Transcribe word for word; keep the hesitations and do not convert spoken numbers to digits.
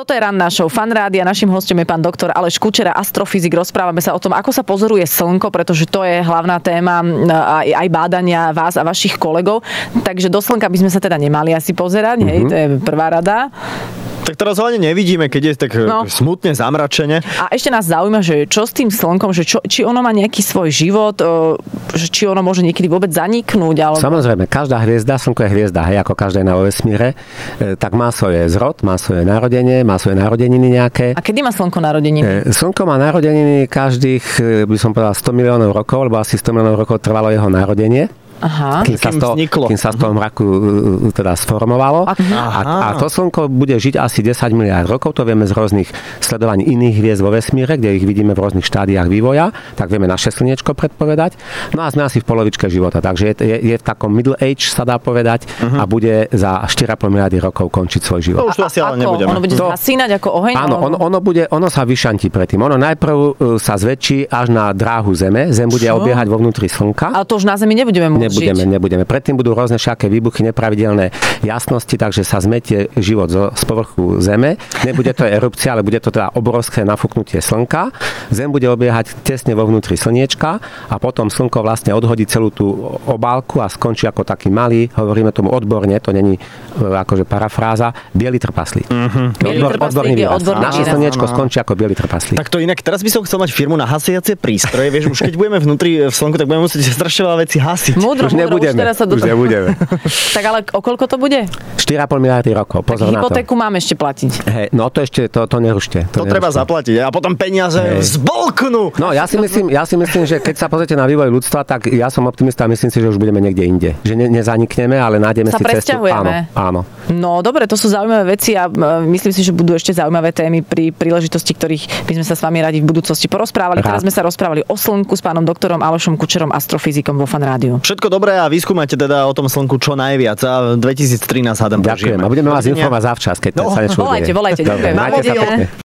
Toto je ranná show Fan Rádia. Naším hostom je pán doktor Aleš Kučera, astrofyzik. Rozprávame sa o tom, ako sa pozoruje slnko, pretože to je hlavná téma aj, aj bádania vás a vašich kolegov. Takže do slnka by sme sa teda nemali asi pozerať, mm-hmm. hej, to je prvá rada. Tak teraz ho ani nevidíme, keď je tak no. smutne, zamračene. A ešte nás zaujíma, že čo s tým slnkom, že čo, či ono má nejaký svoj život, že či ono môže niekedy vôbec zaniknúť. Alebo... Samozrejme, každá hviezda, slnko je hviezda, hej, ako každá na vesmíre, tak má svoje zrod, má svoje narodenie, má svoje narodeniny nejaké. A kedy má slnko narodeniny? Slnko má narodeniny každých, by som povedal, sto miliónov rokov, lebo asi sto miliónov rokov trvalo jeho narodenie. Aha. Kým, sa to, kým sa z toho mraku teda sformovalo. A, a to slnko bude žiť asi desať miliárd rokov, to vieme z rôznych sledovaní iných hviezd vo vesmíre, kde ich vidíme v rôznych štádiách vývoja, tak vieme naše slniečko predpovedať. No a sme asi v polovičke života, takže je, je, je v takom middle age, sa dá povedať, uh-huh. a bude za štyri a pol miliardy rokov končiť svoj život. To už to asi ale nebudeme. Ono bude zasínať ako oheň? Áno, ono, ono, bude, ono sa vyšantí predtým. Ono najprv sa zväčší až na dráhu Zeme. Zem bude Čo? obiehať vo vnútri slnka. Ale to už na Zemi nebudeme môcť Nebudeme, žiť. nebudeme. Predtým budú rôzne všaké výbuchy, nepravidelné jasnosti, takže sa zmetie život zo, z povrchu Zeme. Nebude to erupcia, ale bude to teda obrovské nafúknutie slnka. Zem bude obiehať tesne vo vnútri slniečka a potom slnko vlastne odhodí celú tú obálku a skončí ako taký malý, hovoríme tomu odborne, to není akože parafráza, biely trpaslík. Mm-hmm. Odbor, odborný výraz. Naše slniečko skončí ako biely trpaslík. Tak to inak, teraz by som chcel mať firmu na hasiacie prístroje. Vieš, už keď budeme vnútri v slnku, tak budeme musieť strašne veľa veci hasiť. Múdro, už nebudeme. Už, sa do... už nebudeme. Tak ale o koľko to bude? štyri a pol miliardy rokov. Pozor tak na to. hypotéku máme ešte platiť. Hey, no to ešte, to, to nerušte. To, to nerušte. Treba zaplatiť a potom peniaze hey. zbolknú. No ja si, myslím, ja si myslím, že keď sa pozrite na vývoj ľudstva, tak ja som optimista a myslím si, že už budeme niekde inde. Že ne, nezanikneme, ale nájdeme sa si cestu. Áno, áno. No dobre, to sú zaujímavé veci a myslím si, že budú ešte zaujímavé témy pri príležitosti, ktorých by sme sa s vami radi v budúcnosti porozprávali. Rád. Teraz sme sa rozprávali o slnku s pánom doktorom Alešom Kučerom, astrofyzikom vo Fan Rádiu. Všetko dobré a vyskúmajte teda o tom slnku čo najviac a dvetisíctridsaťtri hádam Ďakujem. A budeme vás informovať zavčas, keď no, sa niečo udeje. Volajte, volajte. Dobre, majte sa pekne.